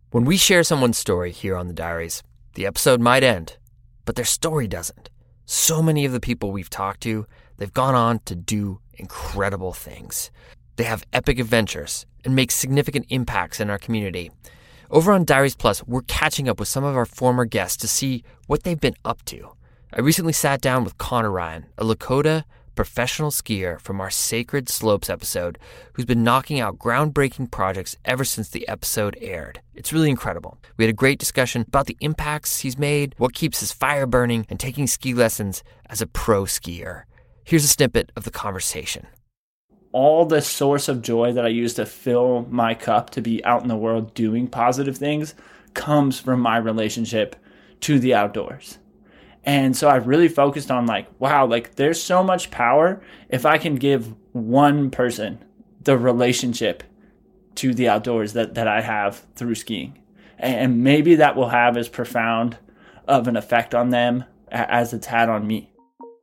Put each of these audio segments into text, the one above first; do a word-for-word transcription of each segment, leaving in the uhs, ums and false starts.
When we share someone's story here on The Diaries, the episode might end, but their story doesn't. So many of the people we've talked to, they've gone on to do incredible things. They have epic adventures and make significant impacts in our community. Over on Diaries Plus, we're catching up with some of our former guests to see what they've been up to. I recently sat down with Connor Ryan, a Lakota professional skier from our Sacred Slopes episode, who's been knocking out groundbreaking projects ever since the episode aired. It's really incredible. We had a great discussion about the impacts he's made, what keeps his fire burning, and taking ski lessons as a pro skier. Here's a snippet of the conversation. All the source of joy that I use to fill my cup to be out in the world doing positive things comes from my relationship to the outdoors. And so I really focused on like, wow, like there's so much power if I can give one person the relationship to the outdoors that, that I have through skiing. And maybe that will have as profound of an effect on them as it's had on me.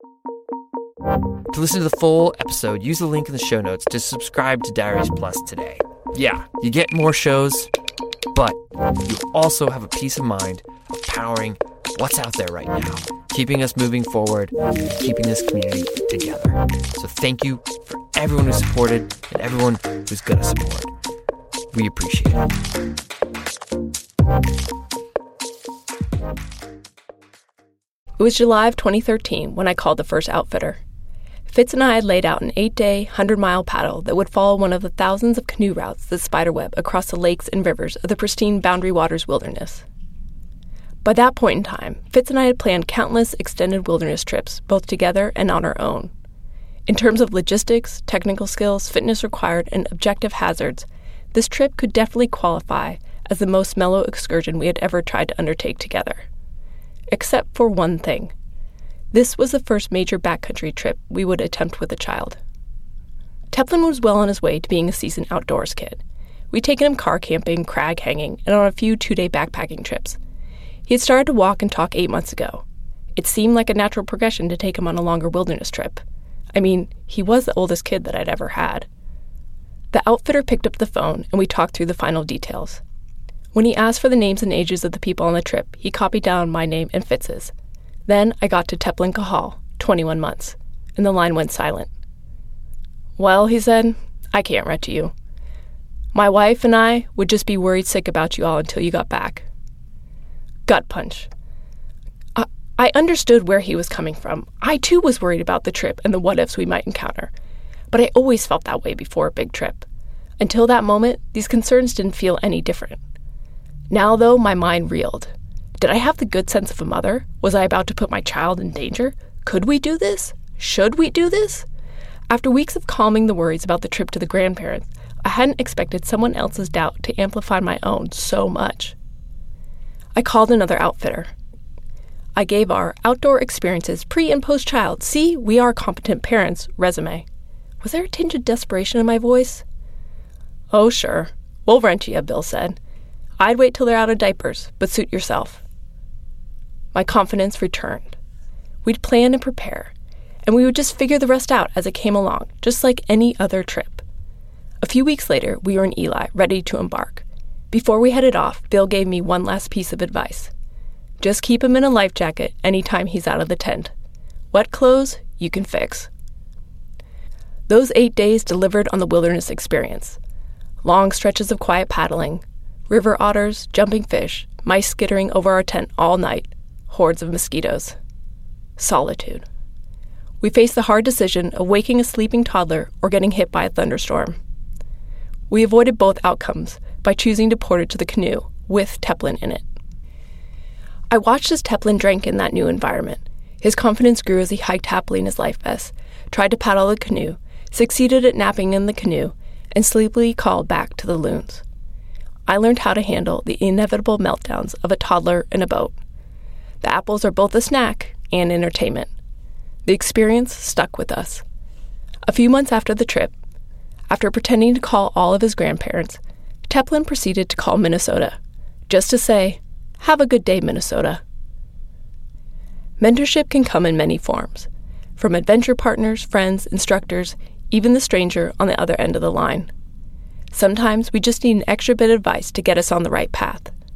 To listen to the full episode, use the link in the show notes to subscribe to Diaries Plus today. Yeah, you get more shows, but you also have a peace of mind of powering what's out there right now, keeping us moving forward, keeping this community together. So thank you for everyone who supported and everyone who's going to support. We appreciate it. It was July of twenty thirteen when I called the first outfitter. Fitz and I had laid out an eight-day, hundred-mile paddle that would follow one of the thousands of canoe routes that spiderweb across the lakes and rivers of the pristine Boundary Waters Wilderness. By that point in time, Fitz and I had planned countless extended wilderness trips, both together and on our own. In terms of logistics, technical skills, fitness required, and objective hazards, this trip could definitely qualify as the most mellow excursion we had ever tried to undertake together. Except for one thing. This was the first major backcountry trip we would attempt with a child. Teplin was well on his way to being a seasoned outdoors kid. We'd taken him car camping, crag hanging, and on a few two-day backpacking trips. He had started to walk and talk eight months ago. It seemed like a natural progression to take him on a longer wilderness trip. I mean, he was the oldest kid that I'd ever had. The outfitter picked up the phone, and we talked through the final details. When he asked for the names and ages of the people on the trip, he copied down my name and Fitz's. Then I got to Teplin Kahal, twenty-one months, and the line went silent. Well, he said, I can't write to you. My wife and I would just be worried sick about you all until you got back. Gut punch. I, I understood where he was coming from. I, too, was worried about the trip and the what-ifs we might encounter. But I always felt that way before a big trip. Until that moment, these concerns didn't feel any different. Now, though, my mind reeled. Did I have the good sense of a mother? Was I about to put my child in danger? Could we do this? Should we do this? After weeks of calming the worries about the trip to the grandparents, I hadn't expected someone else's doubt to amplify my own so much. I called another outfitter. I gave our outdoor experiences pre- and post-child, see, we are competent parents, resume. Was there a tinge of desperation in my voice? Oh, sure. We'll rent you, Bill said. I'd wait till they're out of diapers, but suit yourself. My confidence returned. We'd plan and prepare, and we would just figure the rest out as it came along, just like any other trip. A few weeks later, we were in Eli, ready to embark. Before we headed off, Bill gave me one last piece of advice. Just keep him in a life jacket anytime he's out of the tent. Wet clothes, you can fix. Those eight days delivered on the wilderness experience. Long stretches of quiet paddling, river otters, jumping fish, mice skittering over our tent all night, hordes of mosquitoes. Solitude. We faced the hard decision of waking a sleeping toddler or getting hit by a thunderstorm. We avoided both outcomes by choosing to port it to the canoe with Teplin in it. I watched as Teplin drank in that new environment. His confidence grew as he hiked happily in his life vest, tried to paddle the canoe, succeeded at napping in the canoe, and sleepily called back to the loons. I learned how to handle the inevitable meltdowns of a toddler in a boat. The apples are both a snack and entertainment. The experience stuck with us. A few months after the trip, after pretending to call all of his grandparents, Teplin proceeded to call Minnesota, just to say, "Have a good day, Minnesota." Mentorship can come in many forms, from adventure partners, friends, instructors, even the stranger on the other end of the line. Sometimes we just need an extra bit of advice to get us on the right path.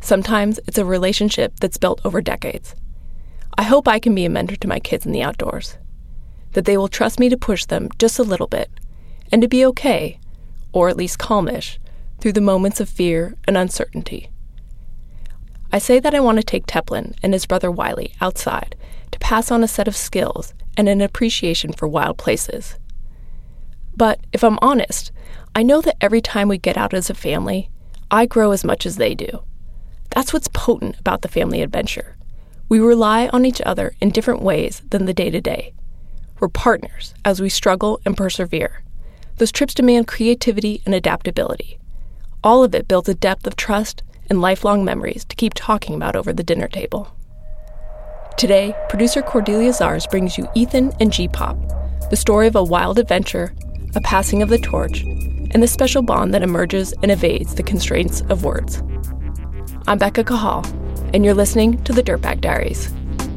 Sometimes it's a relationship that's built over decades. I hope I can be a mentor to my kids in the outdoors, that they will trust me to push them just a little bit and to be okay, or at least calmish, through the moments of fear and uncertainty. I say that I want to take Teplin and his brother Wiley outside to pass on a set of skills and an appreciation for wild places. But if I'm honest, I know that every time we get out as a family, I grow as much as they do. That's what's potent about the family adventure. We rely on each other in different ways than the day-to-day. We're partners as we struggle and persevere. Those trips demand creativity and adaptability. All of it builds a depth of trust and lifelong memories to keep talking about over the dinner table. Today, producer Cordelia Zars brings you Ethan and G-Pop, the story of a wild adventure, a passing of the torch, and the special bond that emerges and evades the constraints of words. I'm Becca Cahal, and you're listening to the Dirtbag Diaries.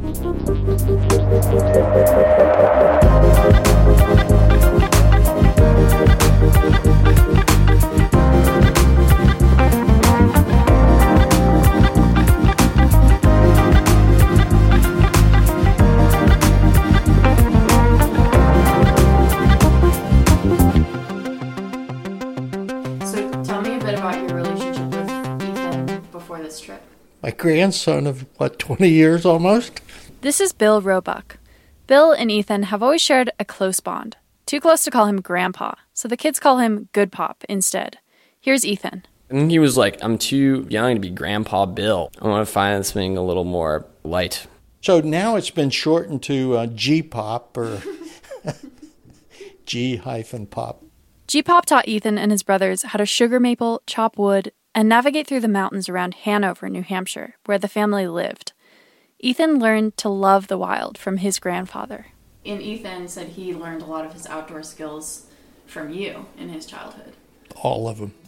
Trip. My grandson of, what, twenty years almost? This is Bill Roebuck. Bill and Ethan have always shared a close bond. Too close to call him Grandpa, so the kids call him Good Pop instead. Here's Ethan. And he was like, I'm too young to be Grandpa Bill. I want to find something a little more light. So now it's been shortened to uh, G-Pop or G-Pop. G-Pop taught Ethan and his brothers how to sugar maple, chop wood, and navigate through the mountains around Hanover, New Hampshire, where the family lived. Ethan learned to love the wild from his grandfather. And Ethan said he learned a lot of his outdoor skills from you in his childhood. All of them.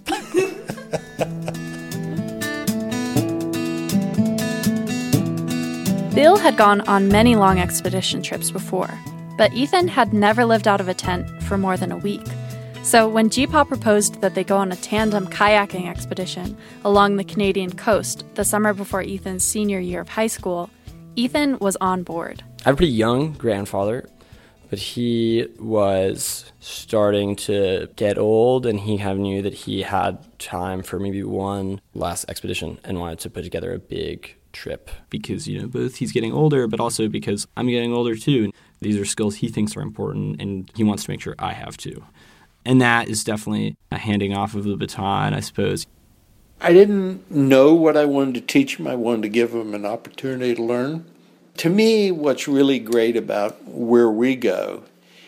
Bill had gone on many long expedition trips before, but Ethan had never lived out of a tent for more than a week. So when G-Pop proposed that they go on a tandem kayaking expedition along the Canadian coast the summer before Ethan's senior year of high school, Ethan was on board. I have a pretty young grandfather, but he was starting to get old, and he kind of knew that he had time for maybe one last expedition and wanted to put together a big trip. Because, you know, both he's getting older, but also because I'm getting older too. These are skills he thinks are important, and he wants to make sure I have too. And that is definitely a handing off of the baton, I suppose. I didn't know what I wanted to teach him. I wanted to give him an opportunity to learn. To me, what's really great about where we go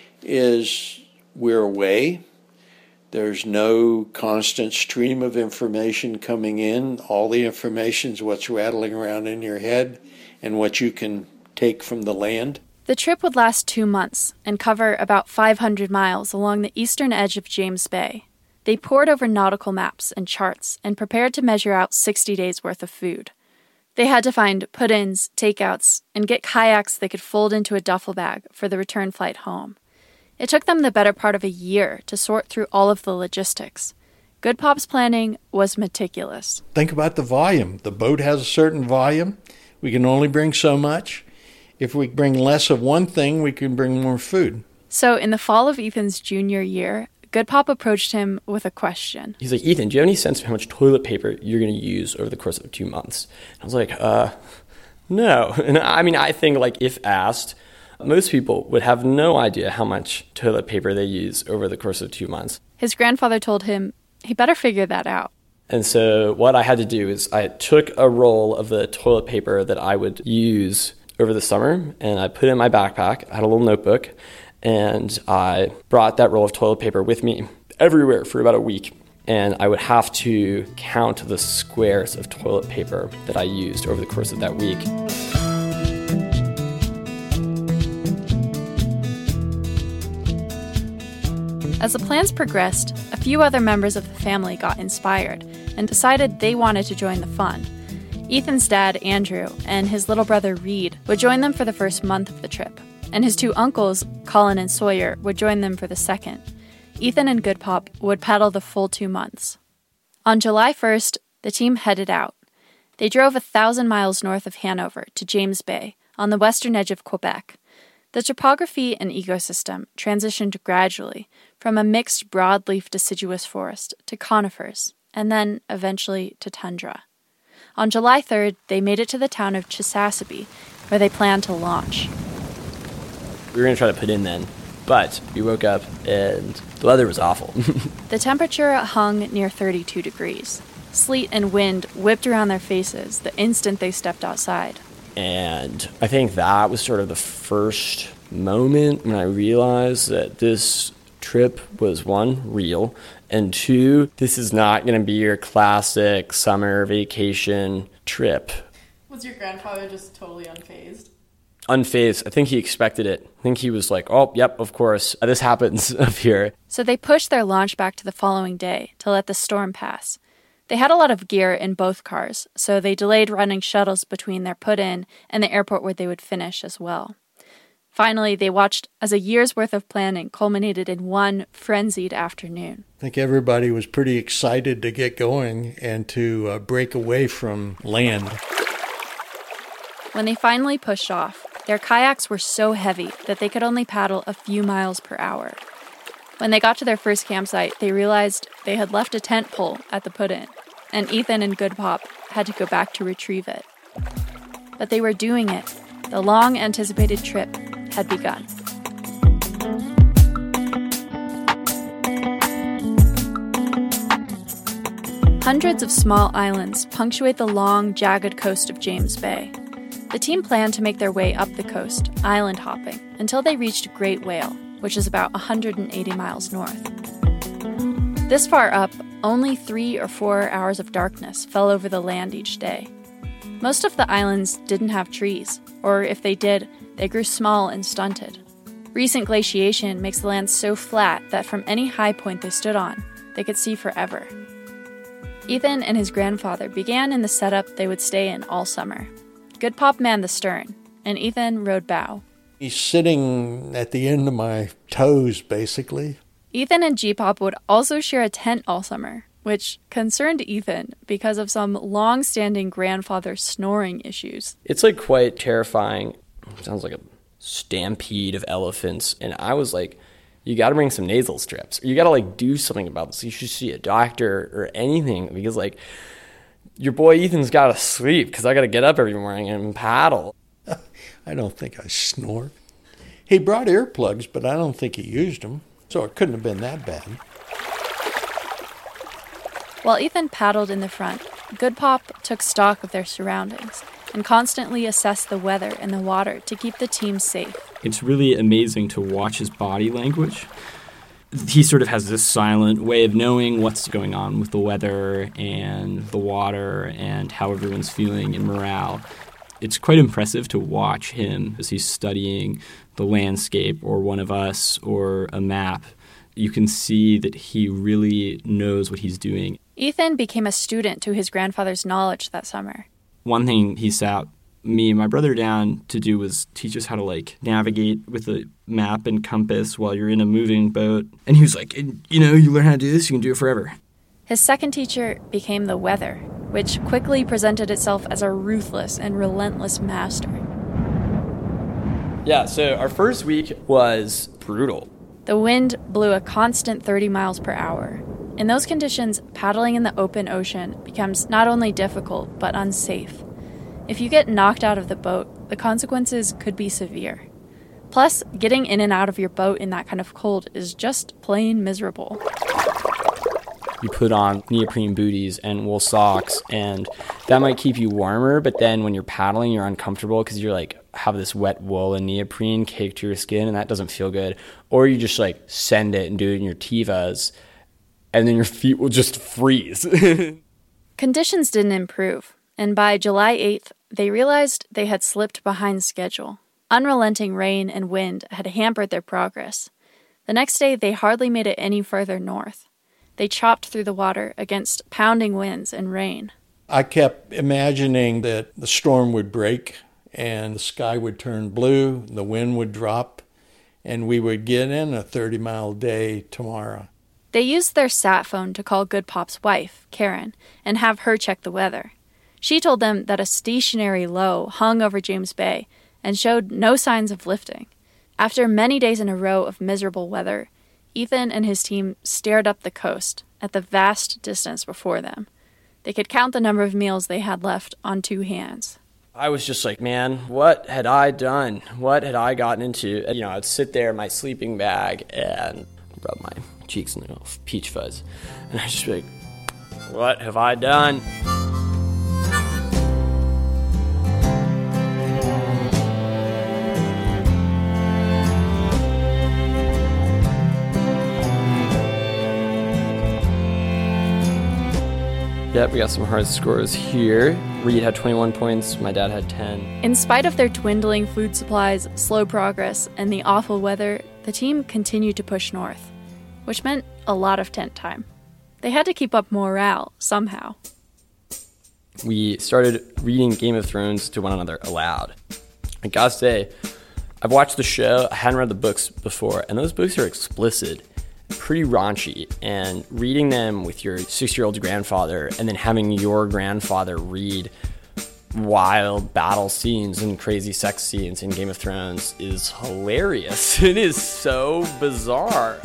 is we're away. There's no constant stream of information coming in. All the information is what's rattling around in your head and what you can take from the land. The trip would last two months and cover about five hundred miles along the eastern edge of James Bay. They pored over nautical maps and charts and prepared to measure out sixty days' worth of food. They had to find put-ins, takeouts, and get kayaks they could fold into a duffel bag for the return flight home. It took them the better part of a year to sort through all of the logistics. Good Pop's planning was meticulous. Think about the volume. The boat has a certain volume. We can only bring so much. If we bring less of one thing, we can bring more food. So in the fall of Ethan's junior year, Good Pop approached him with a question. He's like, Ethan, do you have any sense of how much toilet paper you're going to use over the course of two months? I was like, uh, no. And I mean, I think, like, if asked, most people would have no idea how much toilet paper they use over the course of two months. His grandfather told him he better figure that out. And so what I had to do is I took a roll of the toilet paper that I would use over the summer, and I put it in my backpack. I had a little notebook, and I brought that roll of toilet paper with me everywhere for about a week. And I would have to count the squares of toilet paper that I used over the course of that week. As the plans progressed, a few other members of the family got inspired and decided they wanted to join the fun. Ethan's dad, Andrew, and his little brother, Reed, would join them for the first month of the trip, and his two uncles, Colin and Sawyer, would join them for the second. Ethan and Good Pop would paddle the full two months. On July first, the team headed out. They drove a thousand miles north of Hanover to James Bay, on the western edge of Quebec. The topography and ecosystem transitioned gradually from a mixed broadleaf deciduous forest to conifers, and then eventually to tundra. On July third, they made it to the town of Chisasibi, where they planned to launch. We were going to try to put in then, but we woke up and the weather was awful. The temperature hung near thirty-two degrees. Sleet and wind whipped around their faces the instant they stepped outside. And I think that was sort of the first moment when I realized that this trip was, one, real, and two, this is not going to be your classic summer vacation trip. Was your grandfather just totally unfazed? Unfazed. I think he expected it. I think he was like, oh, yep, of course, this happens up here. So they pushed their launch back to the following day to let the storm pass. They had a lot of gear in both cars, so they delayed running shuttles between their put-in and the airport where they would finish as well. Finally, they watched as a year's worth of planning culminated in one frenzied afternoon. I think everybody was pretty excited to get going and to uh, break away from land. When they finally pushed off, their kayaks were so heavy that they could only paddle a few miles per hour. When they got to their first campsite, they realized they had left a tent pole at the put-in, and Ethan and Good Pop had to go back to retrieve it. But they were doing it. The long-anticipated trip had begun. Hundreds of small islands punctuate the long, jagged coast of James Bay. The team planned to make their way up the coast, island hopping, until they reached Great Whale, which is about one hundred eighty miles north. This far up, only three or four hours of darkness fell over the land each day. Most of the islands didn't have trees, or if they did, they grew small and stunted. Recent glaciation makes the land so flat that from any high point they stood on, they could see forever. Ethan and his grandfather began in the setup they would stay in all summer. Good Pop manned the stern, and Ethan rowed bow. He's sitting at the end of my toes, basically. Ethan and G-Pop would also share a tent all summer, which concerned Ethan because of some long-standing grandfather snoring issues. It's like quite terrifying. It sounds like a stampede of elephants. And I was like, you got to bring some nasal strips. Or you got to like do something about this. You should see a doctor or anything because like your boy Ethan's got to sleep because I got to get up every morning and paddle. I don't think I snore. He brought earplugs, but I don't think he used them, so it couldn't have been that bad. While Ethan paddled in the front, Good Pop took stock of their surroundings and constantly assessed the weather and the water to keep the team safe. It's really amazing to watch his body language. He sort of has this silent way of knowing what's going on with the weather and the water and how everyone's feeling and morale. It's quite impressive to watch him as he's studying the landscape or one of us or a map. You can see that he really knows what he's doing. Ethan became a student to his grandfather's knowledge that summer. One thing he sat me and my brother down to do was teach us how to like navigate with a map and compass while you're in a moving boat. And he was like, you know, you learn how to do this, you can do it forever. His second teacher became the weather, which quickly presented itself as a ruthless and relentless master. Yeah, so our first week was brutal. The wind blew a constant thirty miles per hour. In those conditions, paddling in the open ocean becomes not only difficult, but unsafe. If you get knocked out of the boat, the consequences could be severe. Plus, getting in and out of your boat in that kind of cold is just plain miserable. You put on neoprene booties and wool socks, and that might keep you warmer, but then when you're paddling, you're uncomfortable because you're like, have this wet wool and neoprene caked to your skin, and that doesn't feel good. Or you just like send it and do it in your Tevas, and then your feet will just freeze. Conditions didn't improve, and by July eighth, they realized they had slipped behind schedule. Unrelenting rain and wind had hampered their progress. The next day, they hardly made it any further north. They chopped through the water against pounding winds and rain. I kept imagining that the storm would break and the sky would turn blue, the wind would drop, and we would get in a thirty-mile day tomorrow. They used their sat phone to call Good Pop's wife, Karen, and have her check the weather. She told them that a stationary low hung over James Bay and showed no signs of lifting. After many days in a row of miserable weather, Ethan and his team stared up the coast at the vast distance before them. They could count the number of meals they had left on two hands. I was just like, man, what had I done? What had I gotten into? You know, I'd sit there in my sleeping bag and rub my cheeks in the peach fuzz. And I'd just be like, what have I done? Yep, we got some hard scores here. Reed had twenty-one points, my dad had ten. In spite of their dwindling food supplies, slow progress, and the awful weather, the team continued to push north, which meant a lot of tent time. They had to keep up morale somehow. We started reading Game of Thrones to one another aloud. I gotta say, I've watched the show, I hadn't read the books before, and those books are explicit, pretty raunchy, and reading them with your six-year-old grandfather and then having your grandfather read wild battle scenes and crazy sex scenes in Game of Thrones is hilarious. It is so bizarre.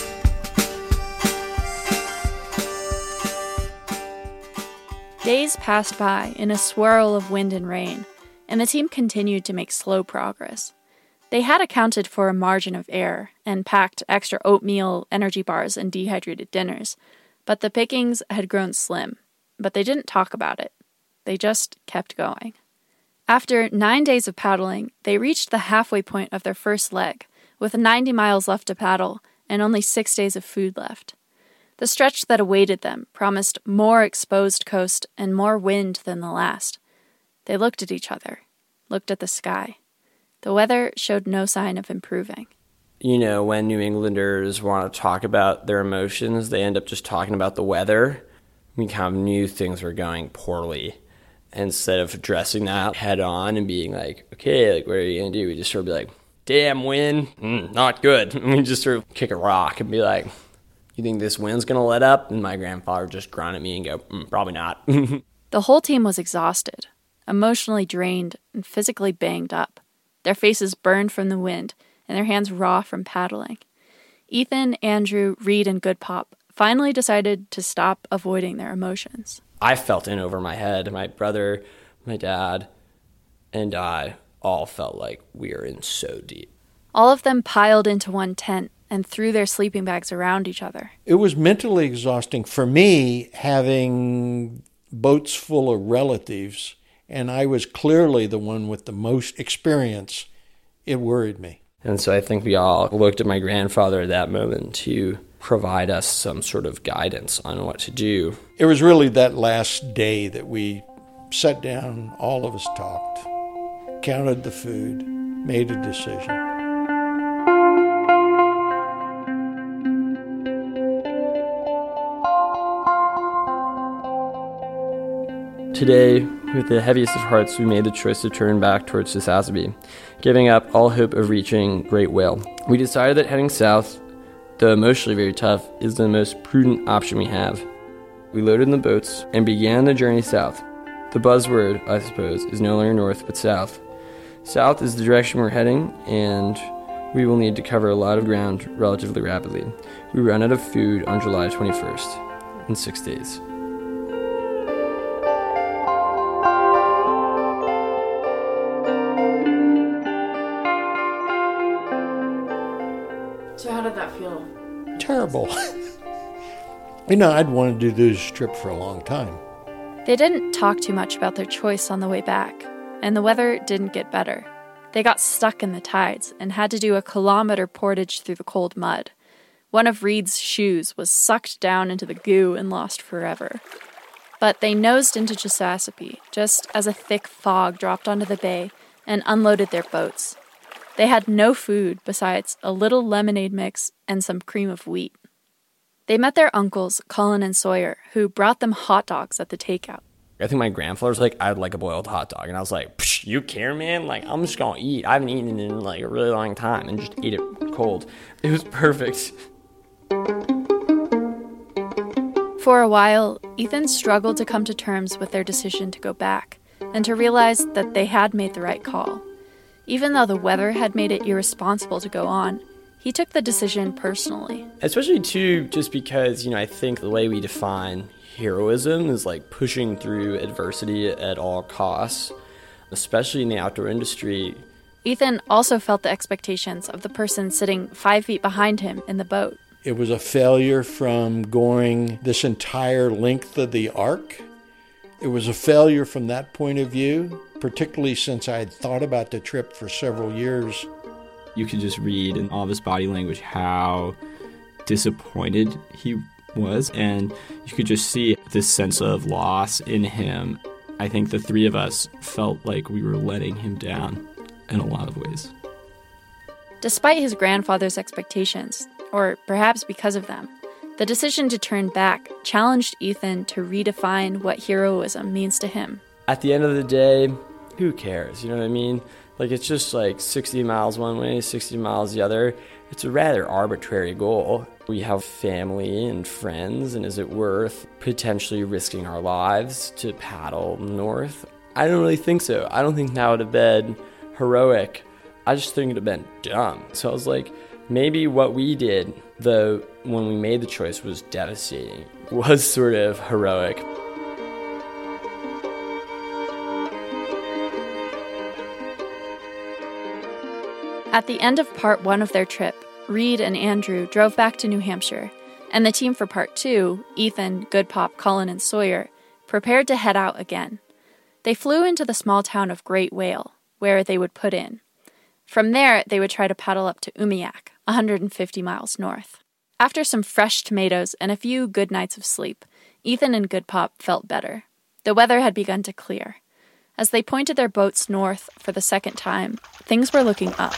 Days passed by in a swirl of wind and rain, and the team continued to make slow progress. They had accounted for a margin of error and packed extra oatmeal, energy bars, and dehydrated dinners, but the pickings had grown slim. But they didn't talk about it. They just kept going. After nine days of paddling, they reached the halfway point of their first leg, with ninety miles left to paddle and only six days of food left. The stretch that awaited them promised more exposed coast and more wind than the last. They looked at each other, looked at the sky. The weather showed no sign of improving. You know, when New Englanders want to talk about their emotions, they end up just talking about the weather. We kind of knew things were going poorly. Instead of addressing that head on and being like, okay, like, what are you going to do? We just sort of be like, damn wind, mm, not good. And we just sort of kick a rock and be like, you think this wind's going to let up? And my grandfather would just grunt at me and go, mm, probably not. The whole team was exhausted, emotionally drained, and physically banged up. Their faces burned from the wind, and their hands raw from paddling. Ethan, Andrew, Reed, and Good Pop finally decided to stop avoiding their emotions. I felt in over my head. My brother, my dad, and I all felt like we were in so deep. All of them piled into one tent and threw their sleeping bags around each other. It was mentally exhausting for me, having boats full of relatives, and I was clearly the one with the most experience. It worried me. And so I think we all looked at my grandfather at that moment to provide us some sort of guidance on what to do. It was really that last day that we sat down, all of us talked, counted the food, made a decision. Today, with the heaviest of hearts, we made the choice to turn back towards Sasasby, giving up all hope of reaching Great Whale. We decided that heading south, though emotionally very tough, is the most prudent option we have. We loaded in the boats and began the journey south. The buzzword, I suppose, is no longer north, but south. South is the direction we're heading, and we will need to cover a lot of ground relatively rapidly. We run out of food on July twenty-first, in six days. So how did that feel? Terrible. You know, I'd wanted to do this trip for a long time. They didn't talk too much about their choice on the way back, and the weather didn't get better. They got stuck in the tides and had to do a kilometer portage through the cold mud. One of Reed's shoes was sucked down into the goo and lost forever. But they nosed into Chesapeake just as a thick fog dropped onto the bay and unloaded their boats. They had no food besides a little lemonade mix and some cream of wheat. They met their uncles, Colin and Sawyer, who brought them hot dogs at the takeout. I think my grandfather was like, I'd like a boiled hot dog. And I was like, Psh, you care, man? Like, I'm just going to eat. I haven't eaten in like a really long time, and just ate it cold. It was perfect. For a while, Ethan struggled to come to terms with their decision to go back and to realize that they had made the right call. Even though the weather had made it irresponsible to go on, he took the decision personally. Especially, too, just because, you know, I think the way we define heroism is like pushing through adversity at all costs, especially in the outdoor industry. Ethan also felt the expectations of the person sitting five feet behind him in the boat. It was a failure from going this entire length of the arc. It was a failure from that point of view, particularly since I had thought about the trip for several years. You could just read in all of his body language how disappointed he was, and you could just see this sense of loss in him. I think the three of us felt like we were letting him down in a lot of ways. Despite his grandfather's expectations, or perhaps because of them, the decision to turn back challenged Ethan to redefine what heroism means to him. At the end of the day, who cares? You know what I mean? Like, it's just like sixty miles one way, sixty miles the other. It's a rather arbitrary goal. We have family and friends, and is it worth potentially risking our lives to paddle north? I don't really think so. I don't think that would have been heroic. I just think it would have been dumb. So I was like, maybe what we did, though, when we made the choice was devastating, was sort of heroic. At the end of part one of their trip, Reed and Andrew drove back to New Hampshire, and the team for part two, Ethan, Goodpop, Cullen, and Sawyer, prepared to head out again. They flew into the small town of Great Whale, where they would put in. From there, they would try to paddle up to Umiak, one hundred fifty miles north. After some fresh tomatoes and a few good nights of sleep, Ethan and Goodpop felt better. The weather had begun to clear. As they pointed their boats north for the second time, things were looking up.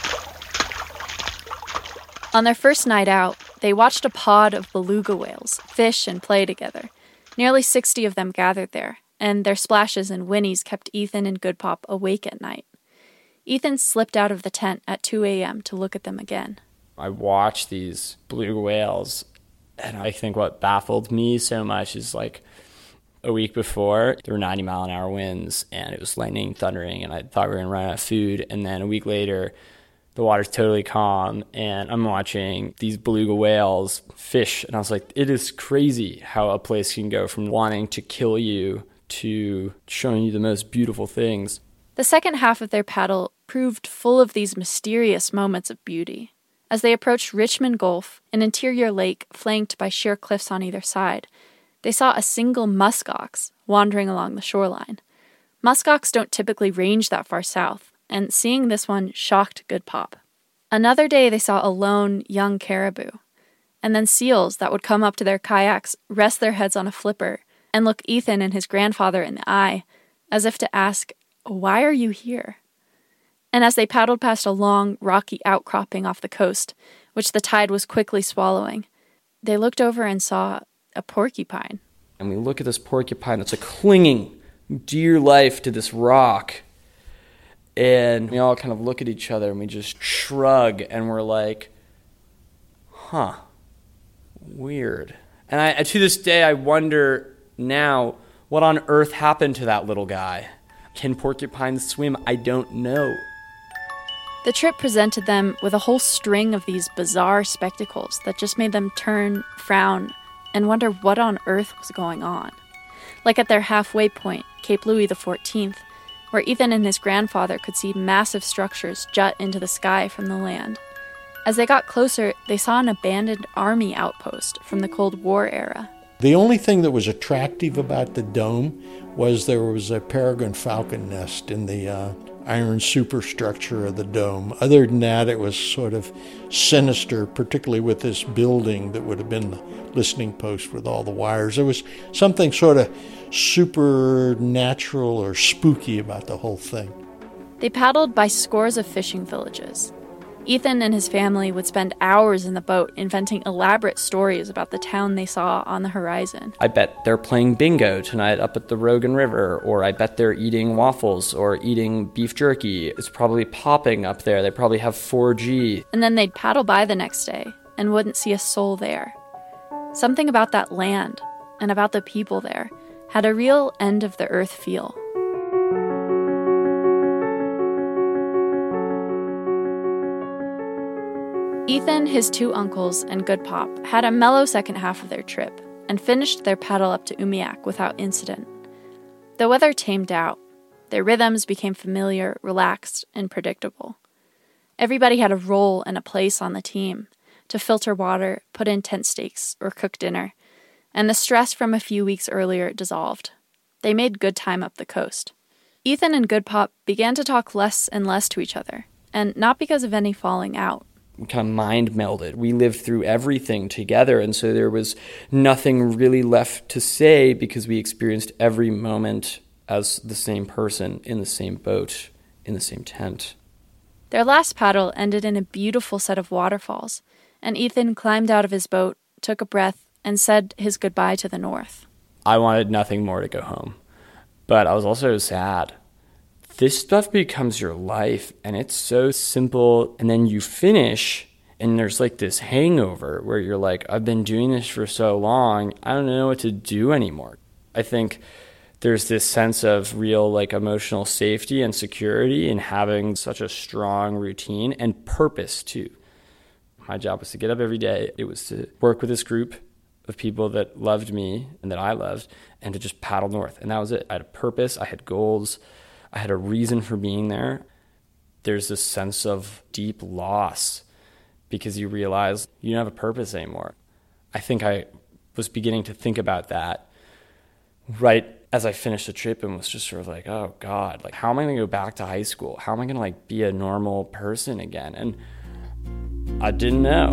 On their first night out, they watched a pod of beluga whales fish and play together. Nearly sixty of them gathered there, and their splashes and whinnies kept Ethan and Goodpop awake at night. Ethan slipped out of the tent at two a.m. to look at them again. I watched these beluga whales, and I think what baffled me so much is, like, a week before, there were ninety mile an hour winds, and it was lightning, thundering, and I thought we were going to run out of food. And then a week later, the water's totally calm, and I'm watching these beluga whales fish, and I was like, it is crazy how a place can go from wanting to kill you to showing you the most beautiful things. The second half of their paddle proved full of these mysterious moments of beauty. As they approached Richmond Gulf, an interior lake flanked by sheer cliffs on either side, they saw a single muskox wandering along the shoreline. Muskox don't typically range that far south, and seeing this one shocked Goodpop. Another day they saw a lone young caribou, and then seals that would come up to their kayaks, rest their heads on a flipper, and look Ethan and his grandfather in the eye, as if to ask, "Why are you here?" And as they paddled past a long, rocky outcropping off the coast, which the tide was quickly swallowing, they looked over and saw a porcupine. And we look at this porcupine, it's like clinging dear life to this rock. And we all kind of look at each other and we just shrug and we're like, huh, weird. And I, to this day, I wonder now, what on earth happened to that little guy? Can porcupines swim? I don't know. The trip presented them with a whole string of these bizarre spectacles that just made them turn, frown, and wonder what on earth was going on. Like at their halfway point, Cape Louis the fourteenth, where Ethan and his grandfather could see massive structures jut into the sky from the land. As they got closer, they saw an abandoned army outpost from the Cold War era. The only thing that was attractive about the dome was there was a peregrine falcon nest in the uh, iron superstructure of the dome. Other than that, it was sort of sinister, particularly with this building that would have been the listening post with all the wires. There was something sort of supernatural or spooky about the whole thing. They paddled by scores of fishing villages. Ethan and his family would spend hours in the boat inventing elaborate stories about the town they saw on the horizon. I bet they're playing bingo tonight up at the Rogan River, or I bet they're eating waffles or eating beef jerky. It's probably popping up there. They probably have four G. And then they'd paddle by the next day and wouldn't see a soul there. Something about that land, and about the people there had a real end-of-the-earth feel. Ethan, his two uncles, and Good Pop had a mellow second half of their trip and finished their paddle up to Umiak without incident. The weather tamed out. Their rhythms became familiar, relaxed, and predictable. Everybody had a role and a place on the team to filter water, put in tent stakes, or cook dinner, and the stress from a few weeks earlier dissolved. They made good time up the coast. Ethan and Good Pop began to talk less and less to each other, and not because of any falling out. We kind of mind melded. We lived through everything together, and so there was nothing really left to say because we experienced every moment as the same person in the same boat, in the same tent. Their last paddle ended in a beautiful set of waterfalls, and Ethan climbed out of his boat, took a breath, and said his goodbye to the north. I wanted nothing more to go home, but I was also sad. This stuff becomes your life, and it's so simple, and then you finish, and there's like this hangover where you're like, I've been doing this for so long, I don't know what to do anymore. I think there's this sense of real like emotional safety and security in having such a strong routine and purpose too. My job was to get up every day. It was to work with this group of people that loved me and that I loved, and to just paddle north, and that was it. I had a purpose, I had goals, I had a reason for being there. There's this sense of deep loss because you realize you don't have a purpose anymore. I think I was beginning to think about that right as I finished the trip and was just sort of like, oh God, like how am I going to go back to high school? How am I going to like be a normal person again? And I didn't know.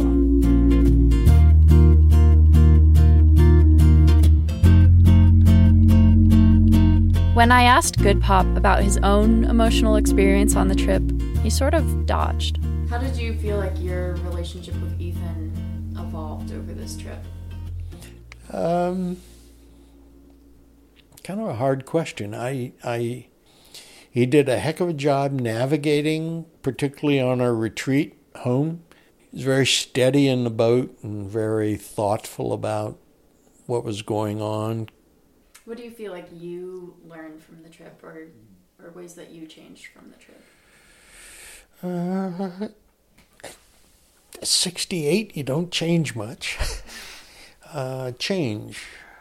When I asked Good Pop about his own emotional experience on the trip, he sort of dodged. How did you feel like your relationship with Ethan evolved over this trip? Um, kind of a hard question. I, I, he did a heck of a job navigating, particularly on our retreat home. He was very steady in the boat and very thoughtful about what was going on. What do you feel like you learned from the trip, or or ways that you changed from the trip? Uh, sixty-eight, you don't change much. uh, change.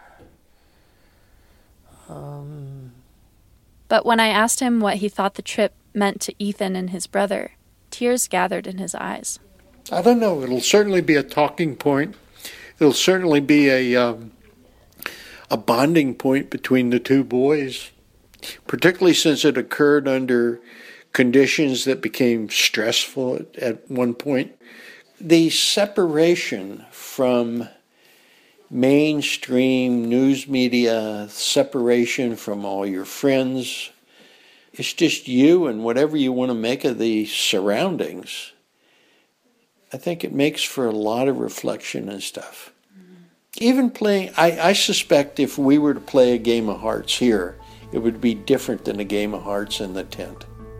Um, but when I asked him what he thought the trip meant to Ethan and his brother, tears gathered in his eyes. I don't know. It'll certainly be a talking point. It'll certainly be a... Um, a bonding point between the two boys, particularly since it occurred under conditions that became stressful at, at one point. The separation from mainstream news media, separation from all your friends, it's just you and whatever you want to make of the surroundings. I think it makes for a lot of reflection and stuff. Even playing, I, I suspect if we were to play a game of hearts here, it would be different than a game of hearts in the tent.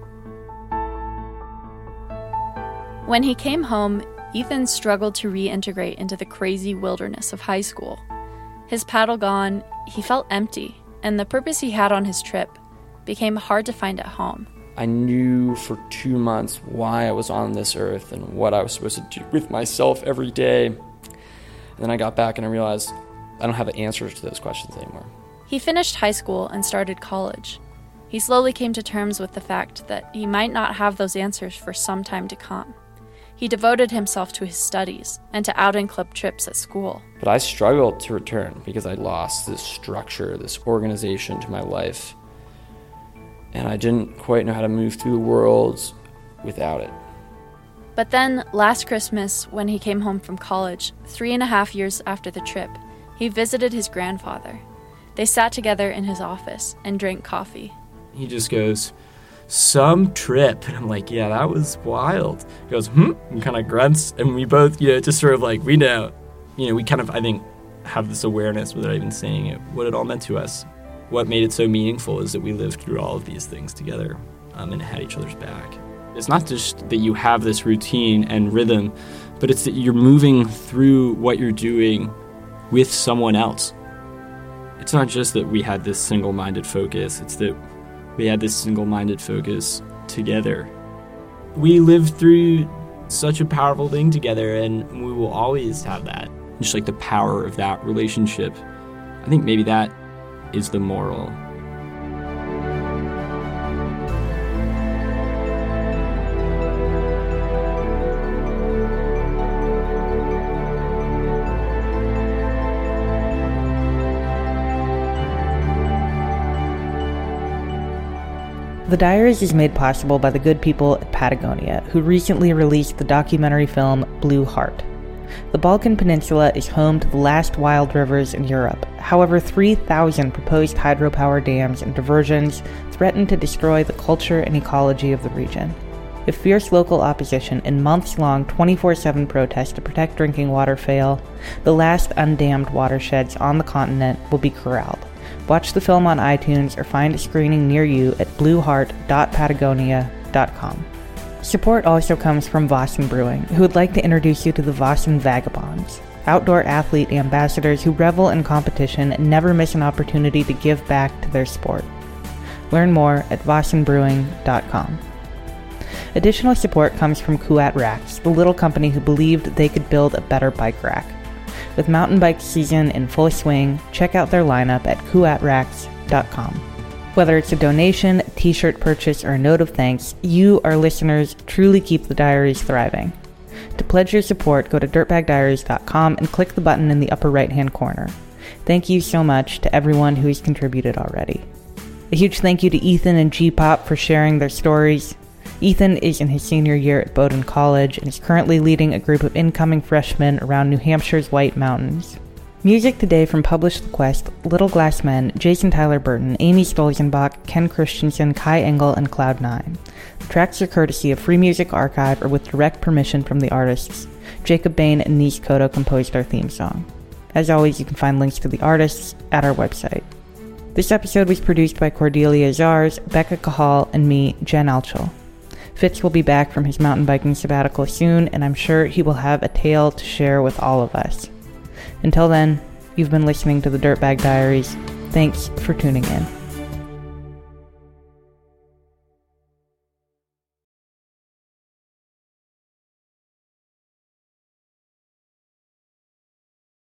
When he came home, Ethan struggled to reintegrate into the crazy wilderness of high school. His paddle gone, he felt empty, and the purpose he had on his trip became hard to find at home. I knew for two months why I was on this earth and what I was supposed to do with myself every day. And then I got back and I realized I don't have the answers to those questions anymore. He finished high school and started college. He slowly came to terms with the fact that he might not have those answers for some time to come. He devoted himself to his studies and to outing club trips at school. But I struggled to return because I lost this structure, this organization to my life. And I didn't quite know how to move through the world without it. But then, last Christmas, when he came home from college, three and a half years after the trip, he visited his grandfather. They sat together in his office and drank coffee. He just goes, some trip. And I'm like, yeah, that was wild. He goes, hmm, and kind of grunts. And we both, you know, just sort of like, we know. You know, we kind of, I think, have this awareness without even saying it, what it all meant to us. What made it so meaningful is that we lived through all of these things together um, and had each other's back. It's not just that you have this routine and rhythm, but it's that you're moving through what you're doing with someone else. it's not just that we had this single-minded focus, it's that we had this single-minded focus together. We lived through such a powerful thing together, and we will always have that. Just like the power of that relationship. I think maybe that is the moral. The Diaries is made possible by the good people at Patagonia, who recently released the documentary film Blue Heart. The Balkan Peninsula is home to the last wild rivers in Europe. However, three thousand proposed hydropower dams and diversions threaten to destroy the culture and ecology of the region. If fierce local opposition and months-long twenty-four seven protests to protect drinking water fail, the last undammed watersheds on the continent will be corralled. Watch the film on iTunes or find a screening near you at blue heart dot patagonia dot com. Support also comes from Vossen Brewing, who would like to introduce you to the Vossen Vagabonds, outdoor athlete ambassadors who revel in competition and never miss an opportunity to give back to their sport. Learn more at vossen brewing dot com. Additional support comes from Kuat Racks, the little company who believed they could build a better bike rack. With mountain bike season in full swing, check out their lineup at kuat racks dot com. Whether it's a donation, t-shirt purchase, or a note of thanks, you, our listeners, truly keep the Diaries thriving. To pledge your support, go to dirtbag diaries dot com and click the button in the upper right-hand corner. Thank you so much to everyone who has contributed already. A huge thank you to Ethan and G-Pop for sharing their stories. Ethan is in his senior year at Bowdoin College and is currently leading a group of incoming freshmen around New Hampshire's White Mountains. Music today from Publish the Quest, Little Glass Men, Jason Tyler Burton, Amy Stolzenbach, Ken Christensen, Kai Engel, and Cloud nine. The tracks are courtesy of Free Music Archive or with direct permission from the artists. Jacob Bain and Nis Koto composed our theme song. As always, you can find links to the artists at our website. This episode was produced by Cordelia Zars, Becca Cahal, and me, Jen Alchel. Fitz will be back from his mountain biking sabbatical soon, and I'm sure he will have a tale to share with all of us. Until then, you've been listening to the Dirtbag Diaries. Thanks for tuning in.